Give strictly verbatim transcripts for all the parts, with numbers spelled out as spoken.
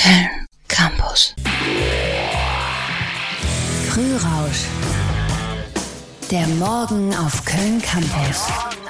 Köln Campus. Frührausch. Der Morgen auf Köln Campus.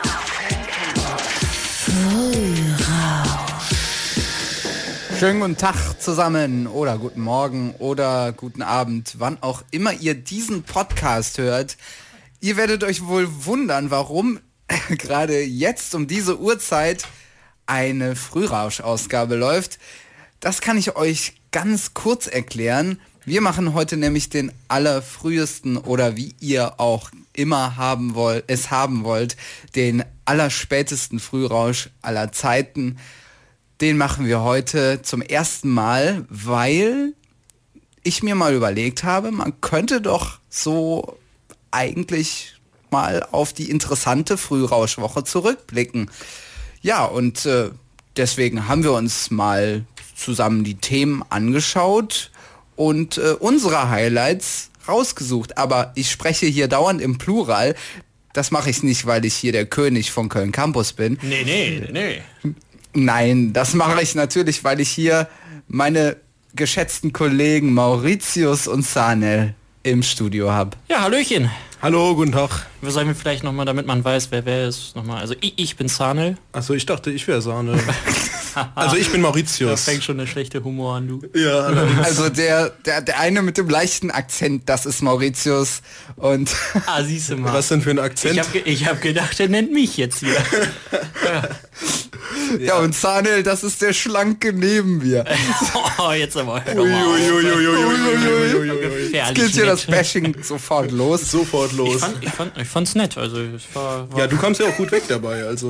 Frührausch. Schönen guten Tag zusammen oder guten Morgen oder guten Abend, wann auch immer ihr diesen Podcast hört. Ihr werdet euch wohl wundern, warum gerade jetzt um diese Uhrzeit eine Frührausch-Ausgabe läuft. Das kann ich euch ganz kurz erklären. Wir machen heute nämlich den allerfrühesten oder wie ihr auch immer haben wollt, es haben wollt, den allerspätesten Frührausch aller Zeiten. Den machen wir heute zum ersten Mal, weil ich mir mal überlegt habe, man könnte doch so eigentlich mal auf die interessante Frührauschwoche zurückblicken. Ja, und äh, deswegen haben wir uns mal zusammen die Themen angeschaut und äh, unsere Highlights rausgesucht. Aber ich spreche hier dauernd im Plural. Das mache ich nicht, weil ich hier der König von Köln Campus bin. Nee, nee, nee. Nein, das mache ich natürlich, weil ich hier meine geschätzten Kollegen Mauritius und Sanel im Studio habe. Ja, Hallöchen. Hallo, guten Tag. Wir sagen wir vielleicht nochmal, damit man weiß, wer wer ist, nochmal. Also ich, ich bin Sanel. Achso, ich dachte, ich wäre Sahne. Also ich bin Mauritius. Da fängt schon der schlechte Humor an, du. Ja, allerdings. Also der, der, der eine mit dem leichten Akzent, das ist Mauritius. Und Ah, siehst du mal. Was denn für ein Akzent? Ich habe ich hab gedacht, er nennt mich jetzt hier. ja. ja, und Sanel, das ist der Schlanke neben mir. Oh, jetzt aber. Hör doch Ui, mal auf. ui, ui, ui, ui, ui, ui, ui. Jetzt Gefährlich geht hier nett. das Bashing sofort los. Sofort Ich, los. fand, ich, fand, ich fand's nett, also es war, war Ja, du kommst ja auch gut weg dabei, also.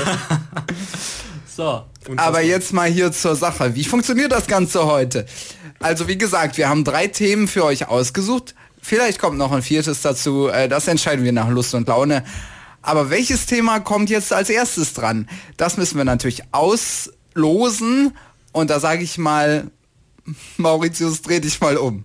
so. Aber jetzt mal hier zur Sache. Wie funktioniert das Ganze heute? Also wie gesagt, wir haben drei Themen für euch ausgesucht. Vielleicht kommt noch ein viertes dazu. Das entscheiden wir nach Lust und Laune. Aber welches Thema kommt jetzt als erstes dran? Das müssen wir natürlich auslosen. Und da sage ich mal, Mauritius, dreh dich mal um.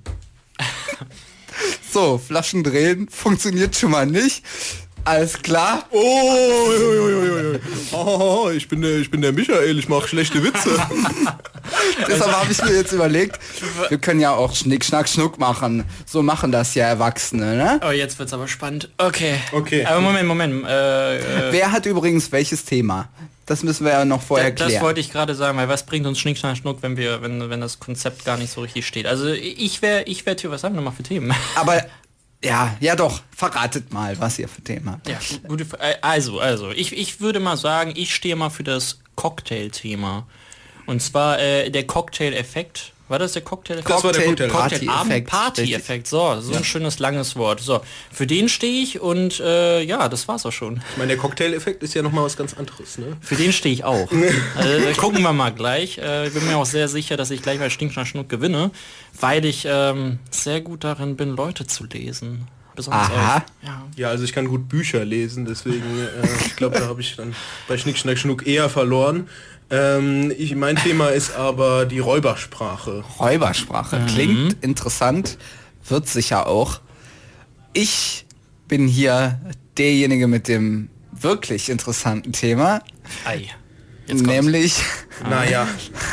So, Flaschen drehen funktioniert schon mal nicht. Alles klar. Oh, ui, ui, ui, ui. Oh, ich bin der, ich bin der Michael, ich mache schlechte Witze. Deshalb habe ich mir jetzt überlegt, wir können ja auch Schnick, Schnack, Schnuck machen. So machen das ja Erwachsene, ne? Oh, jetzt wird's aber spannend. Okay. Okay. Aber Moment, Moment. Äh, äh, Wer hat übrigens welches Thema? Das müssen wir ja noch vorher das klären. wollte ich gerade sagen, weil was bringt uns Schnick, Schnack, Schnuck, wenn wir, wenn, wenn das Konzept gar nicht so richtig steht. Also ich wäre, ich wäre Tür, was haben wir nochmal für Themen? Aber ja, ja doch, verratet mal, was ihr für Themen habt. Ja, gute, also, also, ich, ich würde mal sagen, ich stehe mal für das Cocktail-Thema. Und zwar äh, der Cocktail-Effekt. War das der Cocktail-Effekt? Das war der Cocktail- Party-Effekt. Party-Effekt, so, so ein schönes langes Wort. So, für den stehe ich und äh, ja, das war's auch schon. Ich meine, der Cocktail-Effekt ist ja nochmal was ganz anderes, ne? Für den stehe ich auch. Also, gucken wir mal gleich. Äh, ich bin mir auch sehr sicher, dass ich gleich bei Schnick, Schnack, Schnuck gewinne, weil ich ähm, sehr gut darin bin, Leute zu lesen. Besonders Aha. euch. Ja. Ja, also ich kann gut Bücher lesen, deswegen, äh, ich glaube, da habe ich dann bei Schnick, Schnack, Schnuck eher verloren. Ähm, ich, mein Thema ist aber die Räubersprache. Räubersprache. Klingt interessant, wird sicher auch. Ich bin hier derjenige mit dem wirklich interessanten Thema. Ei. Jetzt kommt's. Nämlich, Naja,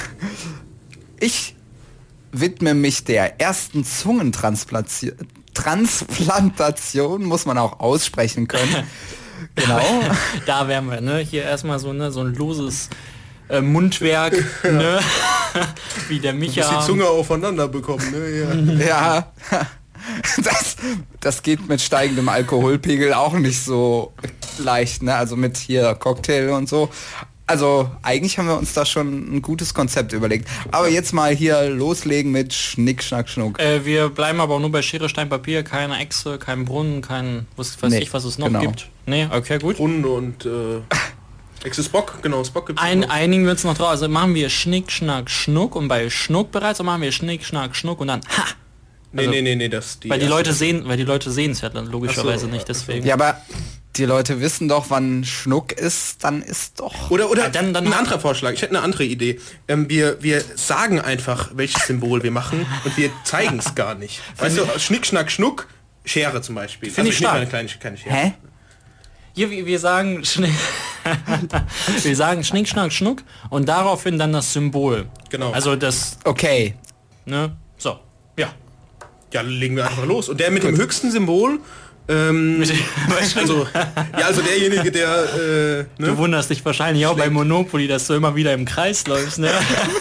ich widme mich der ersten Zungentransplantation, Transplantation, muss man auch aussprechen können. Genau. Da wären wir, ne? Hier erstmal so, ne, so ein loses äh, Mundwerk, ne? Wie der bis Micha. die Zunge aufeinander bekommen, ne? Ja. Ja, das, das geht mit steigendem Alkoholpegel auch nicht so leicht, ne? Also mit hier Cocktail und so. Also eigentlich haben wir uns da schon ein gutes Konzept überlegt. Aber jetzt mal hier loslegen mit Schnick, Schnack, Schnuck. Äh, wir bleiben aber auch nur bei Schere, Stein, Papier, keine Echse, kein Brunnen, kein, was weiß Nee, ich, was es noch genau. gibt. Nee, okay, gut. Runde und äh, Ex ist Bock, genau, Spock gibt's Ein, noch. einigen wir uns noch drauf. Also machen wir Schnick, Schnack, Schnuck und bei Schnuck bereits, dann machen wir Schnick, Schnack, Schnuck und dann ha! Nee, also- nee, nee, nee, das die Weil die erste- Leute sehen, weil die Leute sehen es ja dann logischerweise Ach so, nicht, deswegen. Ja, aber die Leute wissen doch, wann Schnuck ist, dann ist doch... Oder, oder Ah, dann- dann- ein anderer Vorschlag. Ich hätte eine andere Idee. Ähm, wir, wir sagen einfach, welches Symbol wir machen und wir zeigen es gar nicht. Weißt du, Schnick, Schnack, Schnuck, Schere zum Beispiel. Find ich nicht stark. mal eine kleine, keine Schere. Hä? Hier, wir wir sagen Schnick, wir sagen Schnick, Schnack, Schnuck und daraufhin dann das Symbol. Genau. Also das, Okay. ne, so, ja. Ja, legen wir einfach los. Und der mit dem höchsten Symbol, ähm, also, ja, also derjenige, der, äh, Du ne? wunderst dich wahrscheinlich auch bei Monopoly, dass du immer wieder im Kreis läufst, ne?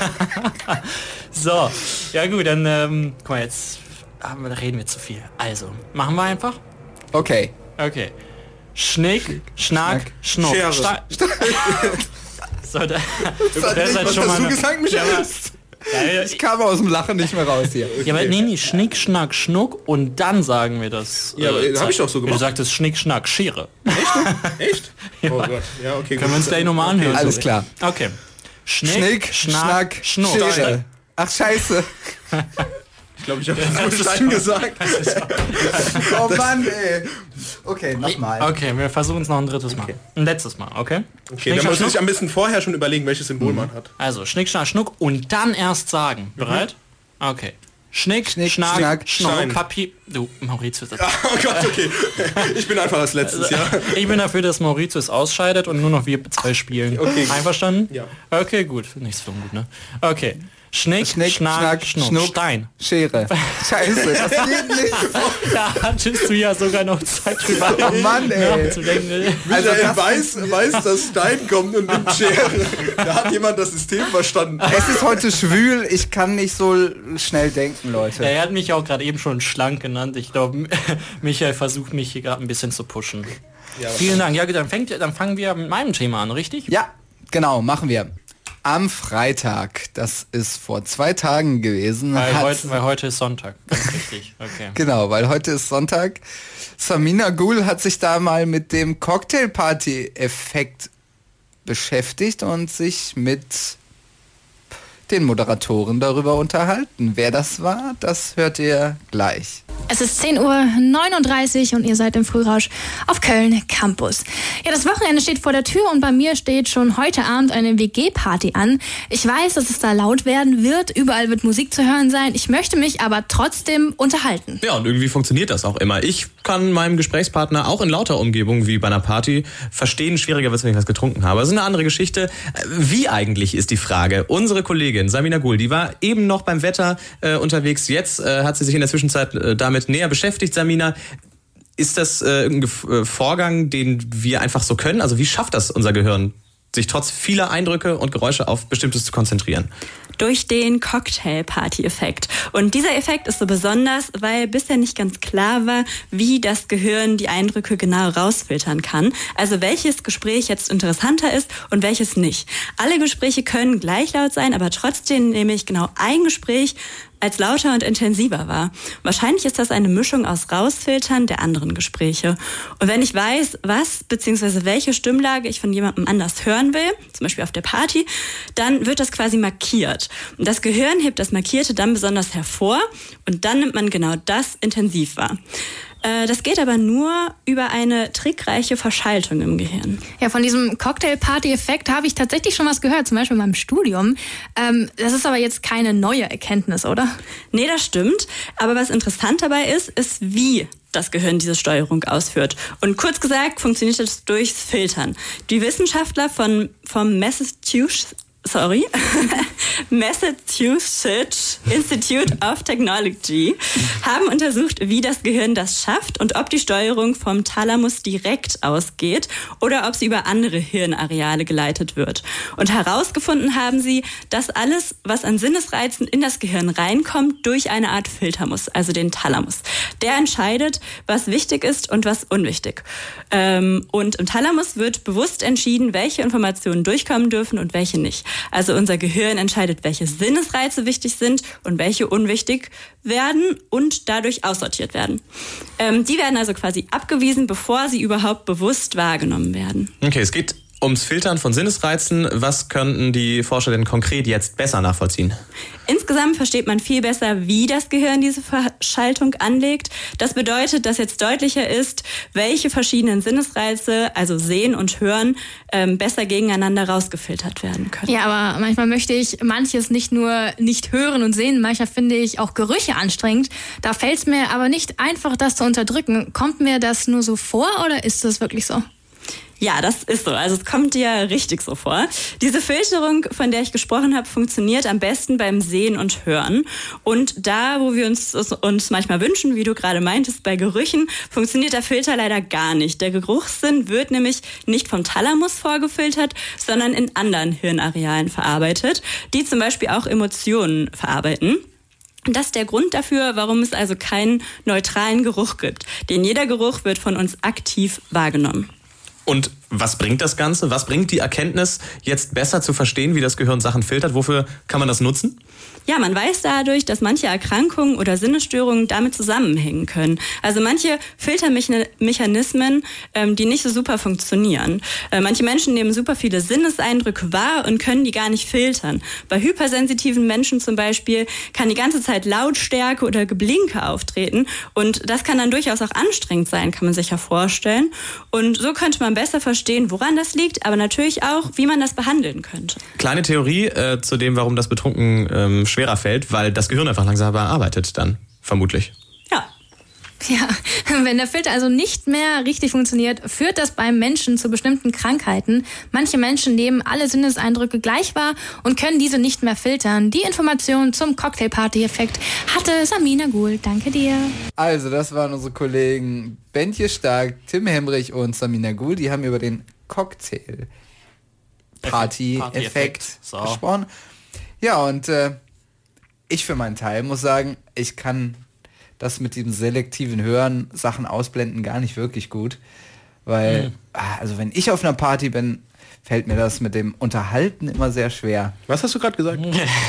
So, ja gut, dann, ähm, guck mal, jetzt haben wir, da reden wir zu viel. Also, machen wir einfach? Okay. Okay. Schnick, Schnack, Schnuck. Schere. Sta- so, da, Das hat das nicht, hat was schon hast mal du eine- gesagt, Michael? Ja, aber- Ja, ja, Ich kam aus dem Lachen nicht mehr raus hier. ja, aber nee, nee, Schnick, Schnack, Schnuck und dann sagen wir das. Ja, aber, hab ich doch so Du gemacht. sagtest Schnick, Schnack, Schere. Echt? Oh Gott. Ja, okay. Können wir uns gleich nochmal anhören. Alles klar. Okay. Schnick, Schnick, Schnack, Schnuck. Schere. Ach, scheiße. Ich glaube, ich habe das Stein gesagt. Oh Mann, ey. Okay, nochmal. Okay, wir versuchen es noch ein drittes Mal. Ein letztes Mal, okay? Okay, Schnick, dann Schnack, muss ich Schnuck. am besten vorher schon überlegen, welches Symbol man hat. Also, Schnick, Schnack, Schnuck und dann erst sagen. Bereit? Okay. Schnick, Schnick, Schnack, Schnack, Schnuck, Stein. Kapi... Du, Mauritius. Das Oh Gott, okay. Ich bin einfach als letztes, ja. Ich bin dafür, dass Mauritius ausscheidet und nur noch wir zwei spielen. Okay. Einverstanden? Ja. Okay, gut. Nichts für ungut, ne? Okay. Schnick, Schnick, Schnack, Schnack, Schnuck, Schnuck. Stein. Schere. Scheiße, das geht nicht. Da hattest du ja sogar noch Zeit drüber Oh Mann, ey. nachzudenken. Also Also er das- weiß, weiß, dass Stein kommt und nimmt Schere. Da hat jemand das System verstanden. Es ist heute schwül, ich kann nicht so schnell denken, Leute. Er hat mich auch gerade eben schon schlank genannt. Ich glaube, Michael versucht mich hier gerade ein bisschen zu pushen. Ja, Vielen Dank. Ja, gut, dann, fängt, dann fangen wir mit meinem Thema an, richtig? Ja, genau, machen wir. Am Freitag, das ist vor zwei Tagen gewesen, Weil, hat, heute, weil heute ist Sonntag. Ganz richtig. Okay. genau, weil heute ist Sonntag, Samina Gul hat sich da mal mit dem Cocktailparty-Effekt beschäftigt und sich mit den Moderatoren darüber unterhalten. Wer das war, das hört ihr gleich. Es ist zehn Uhr neununddreißig und ihr seid im Frührausch auf Köln Campus. Ja, das Wochenende steht vor der Tür und bei mir steht schon heute Abend eine W G-Party an. Ich weiß, dass es da laut werden wird, überall wird Musik zu hören sein. Ich möchte mich aber trotzdem unterhalten. Ja, und irgendwie funktioniert das auch immer. Ich kann meinem Gesprächspartner auch in lauter Umgebung wie bei einer Party verstehen. Schwieriger wird es, wenn ich was getrunken habe. Das ist eine andere Geschichte. Wie eigentlich ist die Frage? Unsere Kollegin Samina Gul, die war eben noch beim Wetter äh, unterwegs. Jetzt äh, hat sie sich in der Zwischenzeit äh, damit näher beschäftigt. Samina, ist das äh, ein Ge- äh, Vorgang, den wir einfach so können? Also wie schafft das unser Gehirn, sich trotz vieler Eindrücke und Geräusche auf Bestimmtes zu konzentrieren? Durch den Cocktail-Party-Effekt. Und dieser Effekt ist so besonders, weil bisher nicht ganz klar war, wie das Gehirn die Eindrücke genau rausfiltern kann. Also welches Gespräch jetzt interessanter ist und welches nicht. Alle Gespräche können gleich laut sein, aber trotzdem nehme ich genau ein Gespräch als lauter und intensiver wahr. Wahrscheinlich ist das eine Mischung aus Rausfiltern der anderen Gespräche. Und wenn ich weiß, was bzw. welche Stimmlage ich von jemandem anders hören will, zum Beispiel auf der Party, dann wird das quasi markiert. Und das Gehirn hebt das Markierte dann besonders hervor und dann nimmt man genau das intensiv wahr. Das geht aber nur über eine trickreiche Verschaltung im Gehirn. Ja, von diesem Cocktail-Party-Effekt habe ich tatsächlich schon was gehört, zum Beispiel in meinem Studium. Ähm, das ist aber jetzt keine neue Erkenntnis, oder? Nee, das stimmt. Aber was interessant dabei ist, ist, wie das Gehirn diese Steuerung ausführt. Und kurz gesagt funktioniert das durchs Filtern. Die Wissenschaftler von, vom Massachusetts Sorry, Massachusetts Institute of Technology haben untersucht, wie das Gehirn das schafft und ob die Steuerung vom Thalamus direkt ausgeht oder ob sie über andere Hirnareale geleitet wird. Und herausgefunden haben sie, dass alles, was an Sinnesreizen in das Gehirn reinkommt, durch eine Art Filter muss, also den Thalamus. Der entscheidet, was wichtig ist und was unwichtig. Und im Thalamus wird bewusst entschieden, welche Informationen durchkommen dürfen und welche nicht. Also unser Gehirn entscheidet, welche Sinnesreize wichtig sind und welche unwichtig werden und dadurch aussortiert werden. Ähm, die werden also quasi abgewiesen, bevor sie überhaupt bewusst wahrgenommen werden. Okay, es geht ums Filtern von Sinnesreizen. Was könnten die Forscher denn konkret jetzt besser nachvollziehen? Insgesamt versteht man viel besser, wie das Gehirn diese Verschaltung anlegt. Das bedeutet, dass jetzt deutlicher ist, welche verschiedenen Sinnesreize, also Sehen und Hören, ähm, besser gegeneinander rausgefiltert werden können. Ja, aber manchmal möchte ich manches nicht nur nicht hören und sehen, manchmal finde ich auch Gerüche anstrengend. Da fällt es mir aber nicht einfach, das zu unterdrücken. Kommt mir das nur so vor oder ist das wirklich so? Ja, das ist so. Also es kommt dir richtig so vor. Diese Filterung, von der ich gesprochen habe, funktioniert am besten beim Sehen und Hören. Und da, wo wir uns uns manchmal wünschen, wie du gerade meintest, bei Gerüchen, funktioniert der Filter leider gar nicht. Der Geruchssinn wird nämlich nicht vom Thalamus vorgefiltert, sondern in anderen Hirnarealen verarbeitet, die zum Beispiel auch Emotionen verarbeiten. Das ist der Grund dafür, warum es also keinen neutralen Geruch gibt. Denn jeder Geruch wird von uns aktiv wahrgenommen. Und was bringt das Ganze? Was bringt die Erkenntnis, jetzt besser zu verstehen, wie das Gehirn Sachen filtert? Wofür kann man das nutzen? Ja, man weiß dadurch, dass manche Erkrankungen oder Sinnesstörungen damit zusammenhängen können. Also manche Filtermechanismen, ähm, die nicht so super funktionieren. Äh, manche Menschen nehmen super viele Sinneseindrücke wahr und können die gar nicht filtern. Bei hypersensitiven Menschen zum Beispiel kann die ganze Zeit Lautstärke oder Geblinke auftreten und das kann dann durchaus auch anstrengend sein, kann man sich ja vorstellen. Und so könnte man besser verstehen, woran das liegt, aber natürlich auch, wie man das behandeln könnte. Kleine Theorie äh, zu dem, warum das Betrunken ähm, schwerer fällt, weil das Gehirn einfach langsamer arbeitet dann, vermutlich. Ja. Ja, wenn der Filter also nicht mehr richtig funktioniert, führt das beim Menschen zu bestimmten Krankheiten. Manche Menschen nehmen alle Sinneseindrücke gleich wahr und können diese nicht mehr filtern. Die Information zum Cocktailparty-Effekt hatte Samina Gul. Danke dir. Also, das waren unsere Kollegen Bentje Stark, Tim Hemrich und Samina Gul. Die haben über den Cocktail-Party-Effekt so. gesprochen. Ja, und äh, ich für meinen Teil muss sagen, ich kann das mit diesem selektiven Hören, Sachen ausblenden, gar nicht wirklich gut. Weil, mhm. also wenn ich auf einer Party bin, fällt mir das mit dem Unterhalten immer sehr schwer. Was hast du gerade gesagt?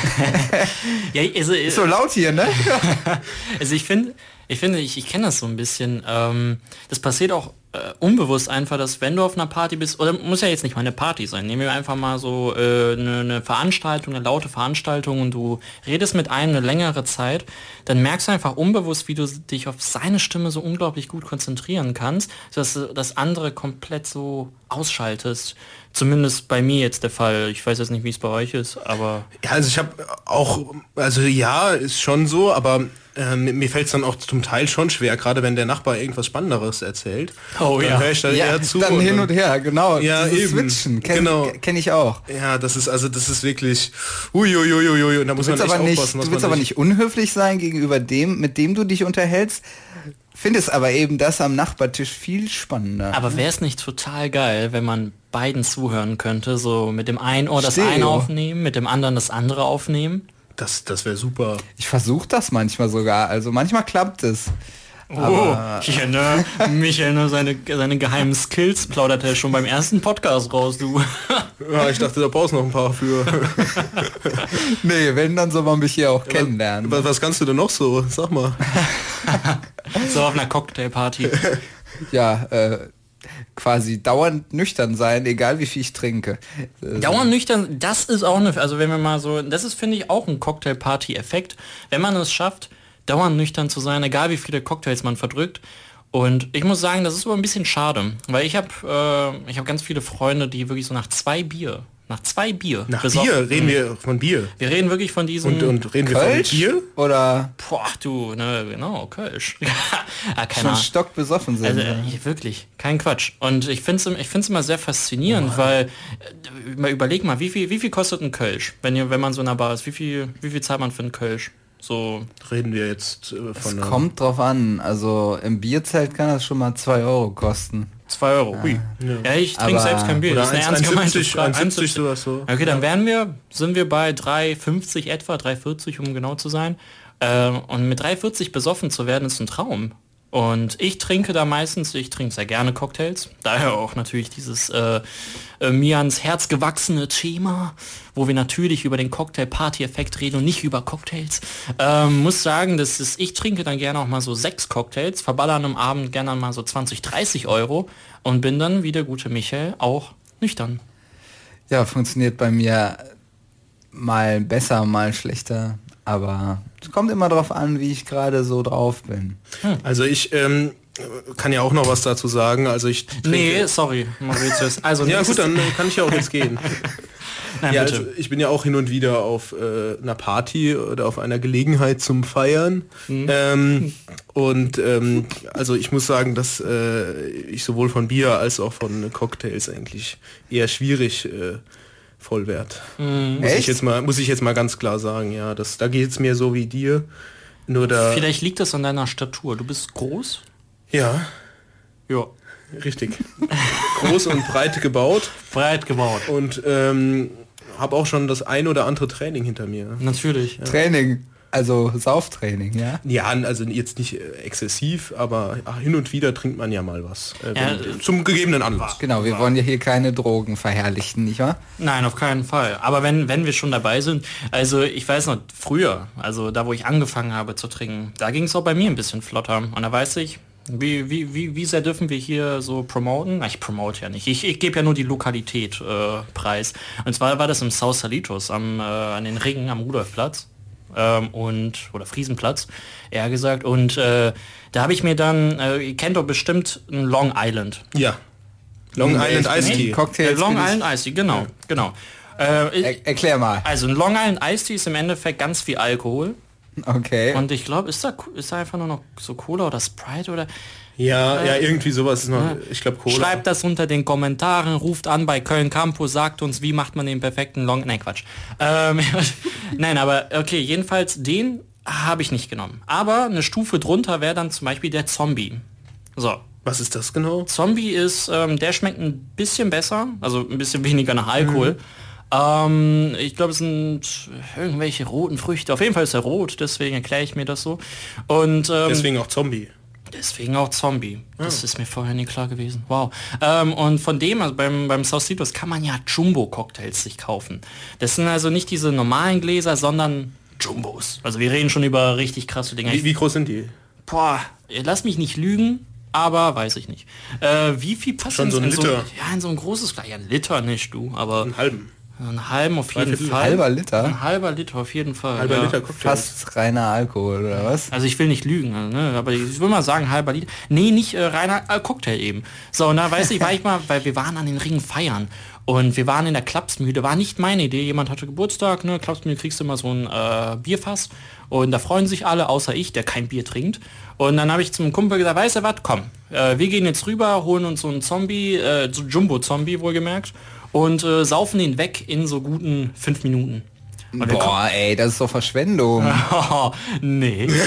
Ja, also, ist so laut hier, ne? Also ich finde, ich finde, ich, ich kenne das so ein bisschen. Ähm, das passiert auch äh, unbewusst einfach, dass wenn du auf einer Party bist, oder muss ja jetzt nicht mal eine Party sein, nehmen wir einfach mal so äh, eine, eine Veranstaltung, eine laute Veranstaltung und du redest mit einem eine längere Zeit, dann merkst du einfach unbewusst, wie du dich auf seine Stimme so unglaublich gut konzentrieren kannst, dass du das andere komplett so ausschaltest. Zumindest bei mir jetzt der Fall. Ich weiß jetzt nicht, wie es bei euch ist, aber... Ja, also ich habe auch, also ja, ist schon so, aber äh, mir fällt es dann auch zum Teil schon schwer, gerade wenn der Nachbar irgendwas Spannenderes erzählt. Oh dann ja. höre ich da ja, eher zu. Dann und hin und her, genau. Ja, Dieses eben. Switchen, kenn, genau. kenne ich auch. Ja, das ist also, das ist wirklich uiuiuiui, und da muss Du man willst echt aber nicht, aufpassen. du willst aber nicht unhöflich sein gegenüber dem, mit dem du dich unterhältst. Findest aber eben das am Nachbartisch viel spannender. Aber wäre es nicht total geil, wenn man beiden zuhören könnte, so mit dem einen Ohr das Stereo. eine aufnehmen, mit dem anderen das andere aufnehmen? Das, das wäre super. Ich versuche das manchmal sogar, also manchmal klappt es. Oh, Aber, ja, ne? Michael, ne, seine, seine geheimen Skills plaudert er schon beim ersten Podcast raus, du. Ja, ich dachte, da brauchst du noch ein paar für. nee, wenn, dann soll man mich hier auch kennenlernen. Was, was kannst du denn noch so? Sag mal. So auf einer Cocktailparty. Ja, äh, quasi dauernd nüchtern sein, egal wie viel ich trinke. Dauernd nüchtern, das ist auch eine, also wenn wir mal so, das ist, finde ich, auch ein Cocktailparty-Effekt, wenn man es schafft, dauernd nüchtern zu sein, egal wie viele Cocktails man verdrückt. Und ich muss sagen, das ist aber ein bisschen schade, weil ich habe äh, ich habe ganz viele Freunde, die wirklich so nach zwei Bier, nach zwei Bier Nach besoffen- Bier? Reden wir von Bier? Wir reden wirklich von diesem... Und, und reden wir Kölsch? von Bier? Oder Boah, du, ne, genau, Kölsch. ah, keine schon Ahnung. stockbesoffen sind. Also ja. äh, wirklich, kein Quatsch. Und ich finde es ich find's immer sehr faszinierend, oh. weil, äh, mal überleg mal, wie viel, wie viel kostet ein Kölsch, wenn, ihr, wenn man so in einer Bar ist, wie viel, wie viel zahlt man für einen Kölsch? So. Reden wir jetzt äh, von... Es kommt drauf an, also im Bierzelt kann das schon mal zwei Euro kosten. zwei Euro, ui. Ja, ich trinke selbst kein Bier. Oder Das ist eine ernst gemeinte Frage. eins siebzig sowas so. Okay, dann wären wir, sind wir bei drei fünfzig etwa, drei vierzig, um genau zu sein. Äh, und mit drei vierzig besoffen zu werden, ist ein Traum. Und ich trinke da meistens, ich trinke sehr gerne Cocktails. Daher auch natürlich dieses äh, äh, mir ans Herz gewachsene Thema, wo wir natürlich über den Cocktail-Party-Effekt reden und nicht über Cocktails. Ähm, muss sagen, das ist, ich trinke dann gerne auch mal so sechs Cocktails, verballern am Abend gerne mal so zwanzig, dreißig Euro und bin dann, wie der gute Michael, auch nüchtern. Ja, funktioniert bei mir mal besser, mal schlechter. Aber es kommt immer drauf an, wie ich gerade so drauf bin. Also ich ähm, kann ja auch noch was dazu sagen. Also ich trinke, Nee, sorry, Mauritius. Also ja gut, dann kann ich ja auch jetzt gehen. Nein, Ja, bitte. also ich bin ja auch hin und wieder auf äh, einer Party oder auf einer Gelegenheit zum Feiern. Mhm. Ähm, und ähm, also ich muss sagen, dass äh, ich sowohl von Bier als auch von Cocktails eigentlich eher schwierig äh, voll werd. Mhm. Muss ich jetzt mal, muss ich jetzt mal ganz klar sagen, ja, das, da geht es mir so wie dir. Nur da. Vielleicht liegt das an deiner Statur. Du bist groß? Ja. Ja. Richtig. Groß und breit gebaut. Breit gebaut. Und ähm, habe auch schon das ein oder andere Training hinter mir. Natürlich. Ja. Training, also Sauftraining, ja? Ja, also jetzt nicht äh, exzessiv, aber ach, hin und wieder trinkt man ja mal was. Äh, Ja, wenn, zum gegebenen Anlass. Genau, wir wollen ja hier keine Drogen verherrlichen, nicht wahr? Nein, auf keinen Fall. Aber wenn, wenn wir schon dabei sind, also ich weiß noch, früher, also da wo ich angefangen habe zu trinken, da ging es auch bei mir ein bisschen flotter. Und da weiß ich, Wie, wie, wie, wie sehr dürfen wir hier so promoten? Na, ich promote ja nicht. Ich, ich gebe ja nur die Lokalität äh, preis. Und zwar war das im Sausalitos am, äh, an den Ringen am Rudolfplatz. Ähm, und, oder Friesenplatz, eher gesagt. Und äh, da habe ich mir dann, äh, ihr kennt doch bestimmt einen Long Island. Ja. Long Hm, Island echt? Ice Tea. Nee, Cocktails Äh, Long bin ich- Island Ice Tea, genau, genau. Äh, Er, erklär mal. also ein Long Island Ice Tea ist im Endeffekt ganz viel Alkohol. Okay. Und ich glaube, ist da, ist da einfach nur noch so Cola oder Sprite oder... Ja, ja, irgendwie sowas ist noch, Ja. ich glaube Cola. Schreibt das unter den Kommentaren, ruft an bei Köln Campus, sagt uns, wie macht man den perfekten Long... Nein, Quatsch. Ähm, Nein, aber okay, jedenfalls den habe ich nicht genommen. Aber eine Stufe drunter wäre dann zum Beispiel der Zombie. So. Was ist das genau? Zombie ist, ähm, der schmeckt ein bisschen besser, also ein bisschen weniger nach Alkohol. Mhm. Ähm, ich glaube, es sind irgendwelche roten Früchte. Auf jeden Fall ist er rot, deswegen erkläre ich mir das so. Und ähm, Deswegen auch Zombie. Deswegen auch Zombie. Das oh. ist mir vorher nie klar gewesen. Wow. Ähm, und von dem, also beim, beim Saucitos kann man ja Jumbo-Cocktails sich kaufen. Das sind also nicht diese normalen Gläser, sondern Jumbos. Also wir reden schon über richtig krasse Dinge. Wie, wie groß sind die? Boah, lass mich nicht lügen, aber weiß ich nicht. Äh, wie viel passt Schon in, so ein in Liter? So, ja, in so ein großes Glas. Ja, ein Liter nicht, du, aber... Einen halben. Einen halben auf jeden Ein Fall. halber Liter? Ein halber Liter auf jeden Fall. Halber ja. Liter Cocktails. Fast reiner Alkohol, oder was? Also ich will nicht lügen, ne? Aber ich will mal sagen, halber Liter. Nee, nicht äh, reiner äh, Cocktail eben. So, und da weiß ich, war ich mal, weil wir waren an den Ringen feiern. Und wir waren in der Klapsmühle. War nicht meine Idee. Jemand hatte Geburtstag, ne? Klapsmühle kriegst du immer so ein äh, Bierfass. Und da freuen sich alle, außer ich, der kein Bier trinkt. Und dann habe ich zum Kumpel gesagt, weißt du was, komm, äh, wir gehen jetzt rüber, holen uns so einen Zombie, äh, so Jumbo-Zombie wohlgemerkt. Und äh, saufen ihn weg in so guten fünf Minuten. Und Boah, ey, das ist doch Verschwendung. Oh, nee. äh,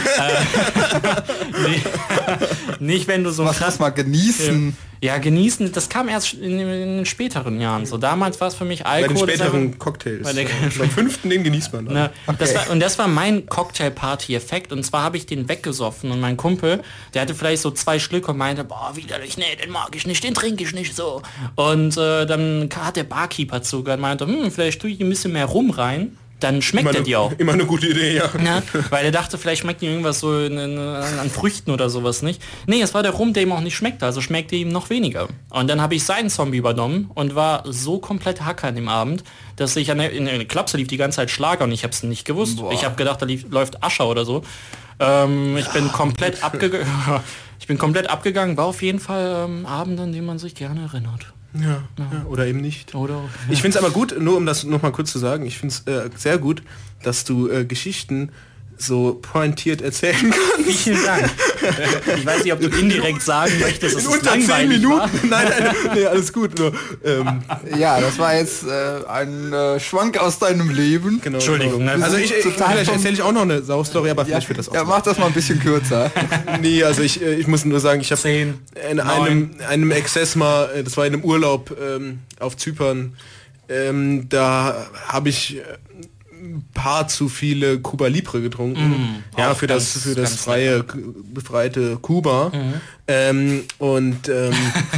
nee. Nicht, wenn du so... Mach das mal genießen. Ja, genießen, das kam erst in, in den späteren Jahren. So damals war es für mich Bei den Alkohol. das späteren einfach- Cocktails. Bei der- Beim fünften, den genießt man dann. Ne, das Okay. war, und das war mein Cocktail-Party-Effekt. Und zwar habe ich den weggesoffen. Und mein Kumpel, der hatte vielleicht so zwei Schlücke und meinte, boah, widerlich, nee, den mag ich nicht, den trinke ich nicht so. Und äh, dann hat der Barkeeper zugehört und meinte, hm, vielleicht tue ich ein bisschen mehr Rum rein. Dann schmeckt Immer er eine, dir auch. immer eine gute Idee, ja. Ja, weil er dachte, vielleicht schmeckt ihm irgendwas so in, in, an, an Früchten oder sowas nicht. Nee, es war der Rum, der ihm auch nicht schmeckte, also schmeckte ihm noch weniger. Und dann habe ich seinen Zombie übernommen und war so komplett Hacker an dem Abend, dass ich an der, in der Klapse lief die ganze Zeit Schlager und ich habe es nicht gewusst. Boah. Ich habe gedacht, da lief, läuft Ascher oder so. Ähm, ich bin komplett abgegangen. Ich bin komplett abgegangen, war auf jeden Fall ähm, Abend, an dem man sich gerne erinnert. Ja, ja, oder eben nicht. Oder? Ich finde es aber gut, nur um das noch mal kurz zu sagen, ich finde es äh, sehr gut, dass du äh, Geschichten so pointiert erzählen kannst. Vielen Dank. Ich weiß nicht, ob du indirekt sagen möchtest, dass In es unter zehn langweilig Minuten. war. Nein, nein, nee, alles gut. Nur, ähm, Ja, das war jetzt äh, ein äh, Schwank aus deinem Leben. genau, Entschuldigung, genau. ne? Also ich, ich Total vielleicht vom- erzähle ich auch noch eine Sau-Story, aber Ja, vielleicht wird das auch ja, so. mach das mal ein bisschen kürzer. Nee, also ich, äh, ich muss nur sagen, ich habe Zehn, in einem, einem Exzess mal, äh, das war in einem Urlaub ähm, auf Zypern, ähm, da habe ich äh, ein paar zu viele Cuba Libre getrunken. Mm, ja, auch für ganz- das für das ganz freie, k- befreite Kuba. Mhm. Ähm, und ähm,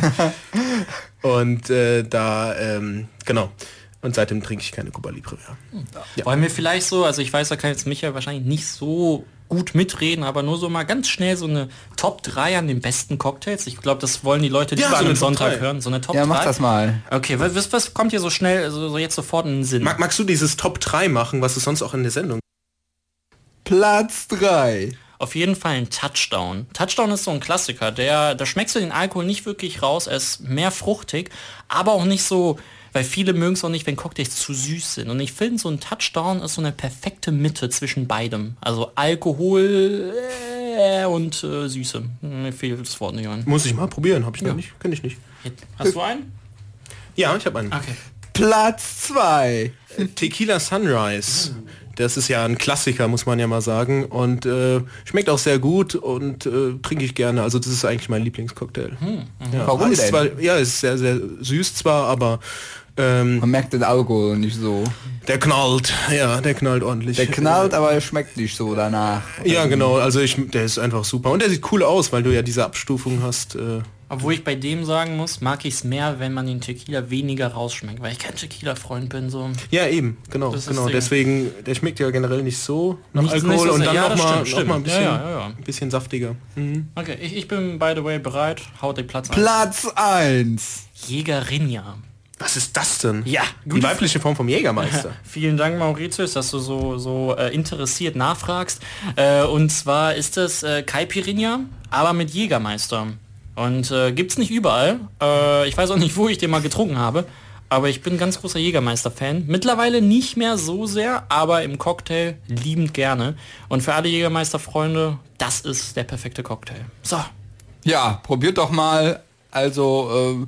und äh, da, ähm, genau. Und seitdem trinke ich keine Cuba Libre mehr. Ja. Wollen wir vielleicht so, also ich weiß, da kann jetzt Michael wahrscheinlich nicht so gut mitreden, aber nur so mal ganz schnell so eine Top drei an den besten Cocktails. Ich glaube, das wollen die Leute, die Ja, ja, so an eine einem Top Sonntag drei. hören. So eine Top Ja, drei. mach das mal. Okay, was, was kommt hier so schnell, so, so jetzt sofort in den Sinn? Mag, magst du dieses Top drei machen, was es sonst auch in der Sendung Platz drei. Auf jeden Fall ein Touchdown. Touchdown ist so ein Klassiker, der, da schmeckst du den Alkohol nicht wirklich raus, er ist mehr fruchtig, aber auch nicht so weil viele mögen es auch nicht, wenn Cocktails zu süß sind. Und ich finde, so ein Touchdown ist so eine perfekte Mitte zwischen beidem. Also Alkohol äh, und äh, Süße. Mir fehlt das Wort nicht an. Muss ich mal probieren, habe ich Ja. noch nicht. Kenn ich nicht. Hast du einen? Ja, ich habe einen. Okay. Platz zwei. Tequila Sunrise. Das ist ja ein Klassiker, muss man ja mal sagen. Und äh, schmeckt auch sehr gut und äh, trinke ich gerne. Also das ist eigentlich mein Lieblingscocktail. Hm. Ja. Warum ist denn? Zwar, ja, ist sehr, sehr süß zwar, aber ähm, Man merkt den Alkohol nicht so. der knallt. Ja, der knallt ordentlich. Der knallt, aber er schmeckt nicht so danach. Ja, genau. Also ich, der ist einfach super. Und der sieht cool aus, weil du ja diese Abstufung hast. Äh, Obwohl ich bei dem sagen muss, mag ich es mehr, wenn man den Tequila weniger rausschmeckt, weil ich kein Tequila-Freund bin. So. Ja, eben, genau, Das ist genau. das Ding. Deswegen, der schmeckt ja generell nicht so nach Nicht- Alkohol nicht so und sehr. dann Ja, noch, das mal, stimmt, noch stimmt. mal ein bisschen, Ja, ja, ja, ja. ein bisschen saftiger. Mhm. Okay, ich, ich bin, by the way, bereit. Haut den Platz an. Platz eins. Jägerinja. Was ist das denn? Ja, die gute weibliche Form vom Jägermeister. Vielen Dank, Mauritius, dass du so, so äh, interessiert nachfragst. Äh, und zwar ist das äh, Caipirinha, aber mit Jägermeister. Und äh, gibt's nicht überall. Äh, ich weiß auch nicht, wo ich den mal getrunken habe. Aber ich bin ein ganz großer Jägermeister-Fan. Mittlerweile nicht mehr so sehr, aber im Cocktail liebend gerne. Und für alle Jägermeister-Freunde, das ist der perfekte Cocktail. So. Ja, probiert doch mal. Also, ähm,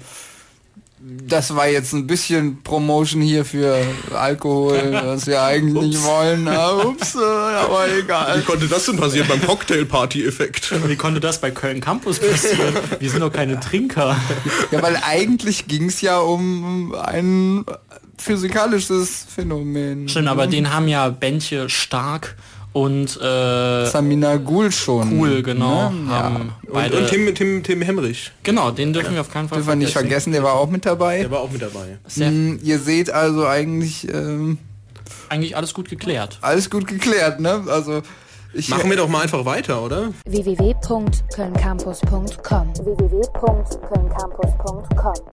das war jetzt ein bisschen Promotion hier für Alkohol, was wir eigentlich nicht wollen. Ah, ups, äh, aber egal. Wie konnte das denn passieren beim Cocktail-Party-Effekt? Wie konnte das bei Köln Campus passieren? Wir sind doch keine Trinker. Ja, weil eigentlich ging es ja um ein physikalisches Phänomen. Stimmt, aber den haben ja Bändche Stark und äh, Samina Gul schon. Cool, genau. Ne? Haben Und, beide, und Tim, Tim, Tim Hemrich, genau, den dürfen wir auf keinen Fall Dürfen wir nicht vergessen, der war auch mit dabei. der war auch mit dabei. Sehr, Hm, ihr seht also eigentlich ähm, eigentlich alles gut geklärt. alles gut geklärt, ne? Also ich Machen wir doch mal einfach weiter, oder? w w w punkt köln campus punkt com w w w punkt köln campus punkt com